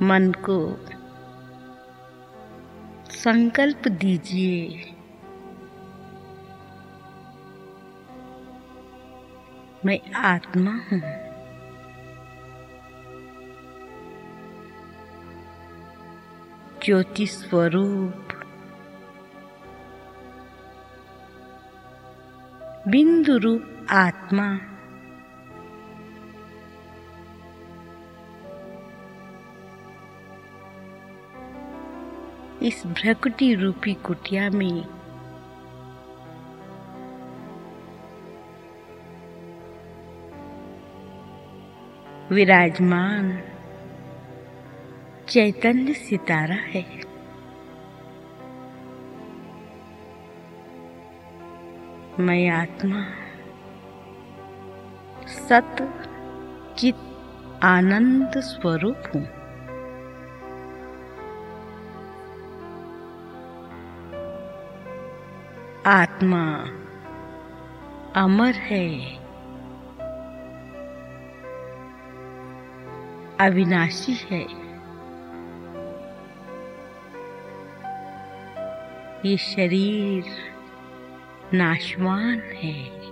मन को संकल्प दीजिए, मैं आत्मा हूँ। ज्योति स्वरूप, बिंदु रूप आत्मा, इस भ्रकुटी रूपी कुटिया में विराजमान चैतन्य सितारा है। मैं आत्मा सत चित आनंद स्वरूप हूँ। आत्मा अमर है, अविनाशी है। ये शरीर नाशवान है।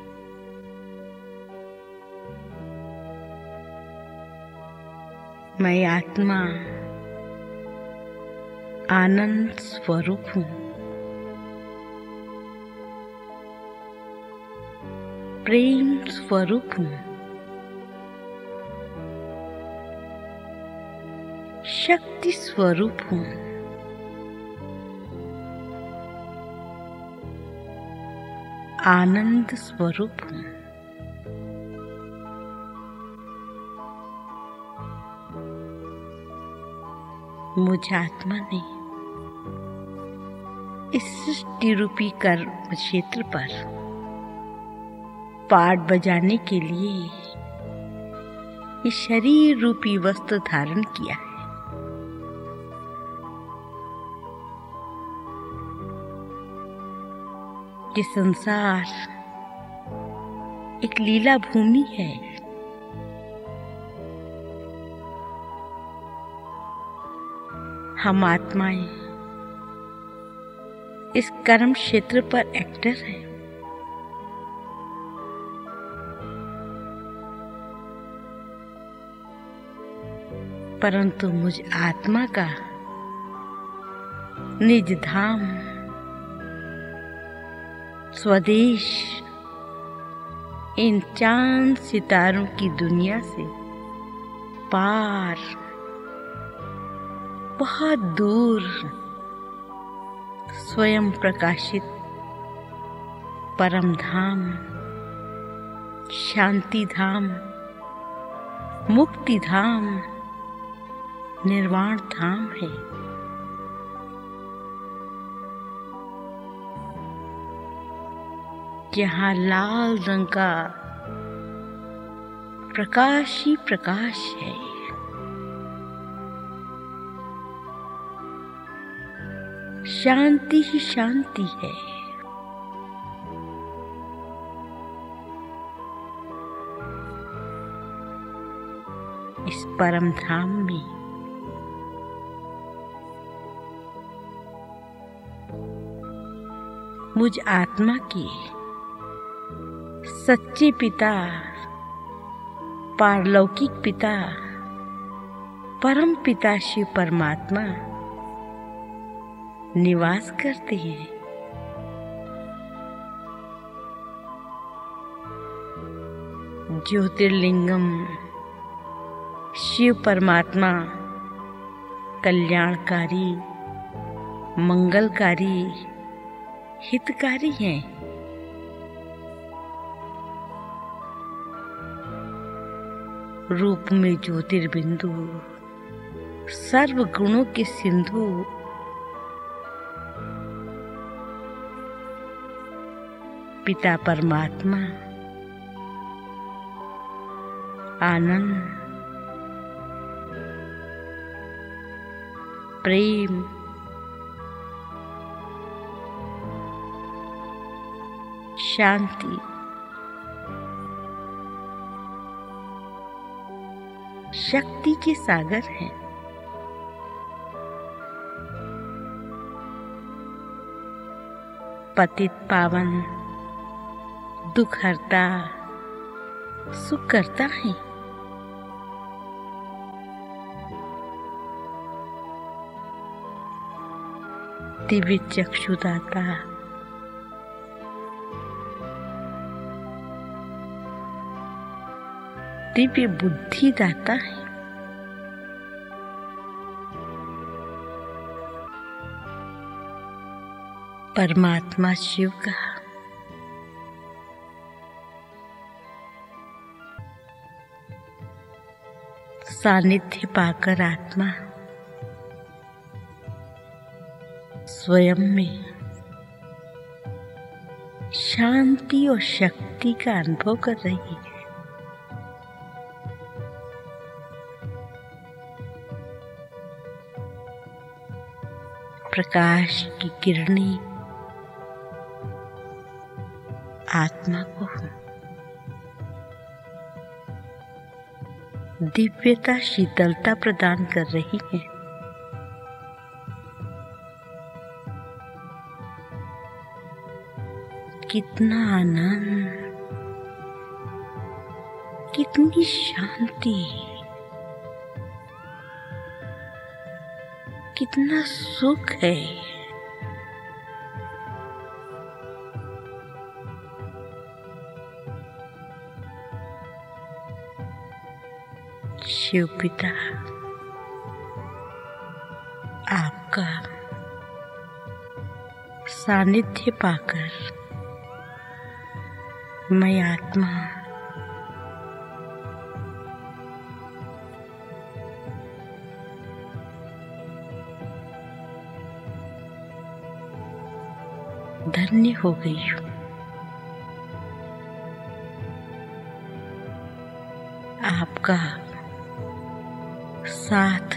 मैं आत्मा आनंद स्वरूप हूँ। प्रेम स्वरूप हूँ। शक्ति स्वरूप हूँ। आनंद स्वरूप हूँ। मुझ आत्मा ने इस सृष्टि रूपी कर्म क्षेत्र पर पाठ बजाने के लिए इस शरीर रूपी वस्त्र धारण किया है। ये संसार एक लीला भूमि है। हम आत्माएं इस कर्म क्षेत्र पर एक्टर हैं। परंतु मुझ आत्मा का निज धाम स्वदेश इन चांद सितारों की दुनिया से पार, बहुत दूर स्वयं प्रकाशित परम धाम, शांति धाम, मुक्ति धाम, निर्वाण धाम है। जहाँ लाल रंग का प्रकाश ही प्रकाश है। शांति ही शांति है। इस परम धाम में मुझ आत्मा के सच्चे पिता, पारलौकिक पिता, परम पिता शिव परमात्मा निवास करते हैं। ज्योतिर्लिंगम शिव परमात्मा कल्याणकारी, मंगलकारी, हितकारी हैं। रूप में ज्योतिर्बिंदु, सर्व गुणों के सिंधु, पिता परमात्मा आनंद, प्रेम, शांति, शक्ति के सागर हैं। पतित पावन, दुख हरता, सुख करता है। दिव्य चक्षुदाता, दिव्य बुद्धि दाता है। परमात्मा शिव का सानिध्य पाकर आत्मा स्वयं में शांति और शक्ति का अनुभव कर रही है। प्रकाश की किरणें आत्मा को दिव्यता, शीतलता प्रदान कर रही है। कितना आनंद, कितनी शांति, कितना सुख है। शिव पिता आपका सानिध्य पाकर मैं आत्मा धन्य हो गई हूँ। आपका साथ,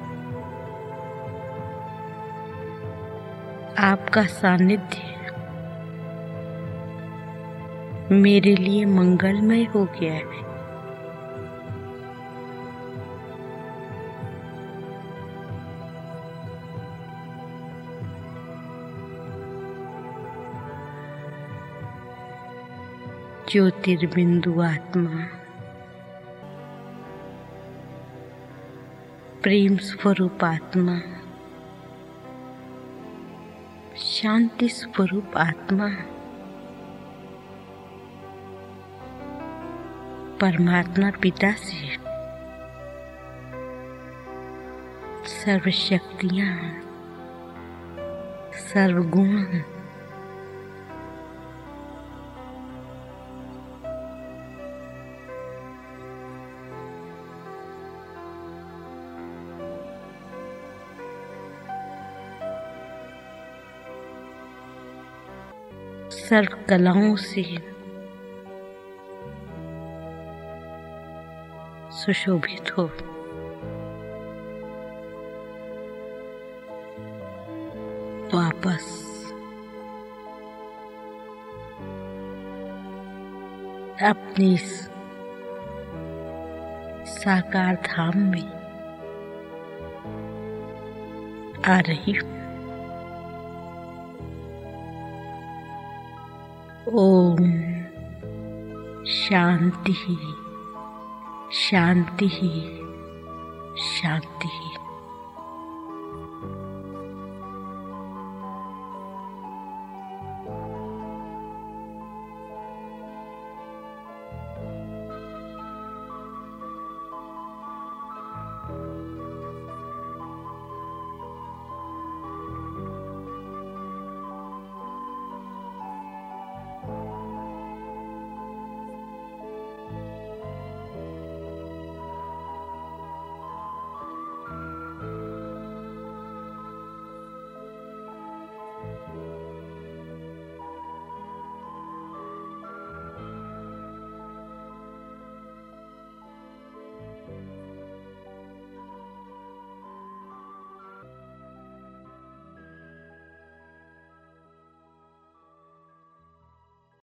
आपका सानिध्य मेरे लिए मंगलमय हो गया है। ज्योतिर्बिंदु आत्मा, प्रेम स्वरूप आत्मा, शांति स्वरूप आत्मा, परमात्मा पिता से सर्वशक्तियां, सर्वगुण, सर्व कलाओं से सुशोभित हो। वापस अपने इस साकार धाम में आ रही हूँ। ओम शांति, शांति, शांति।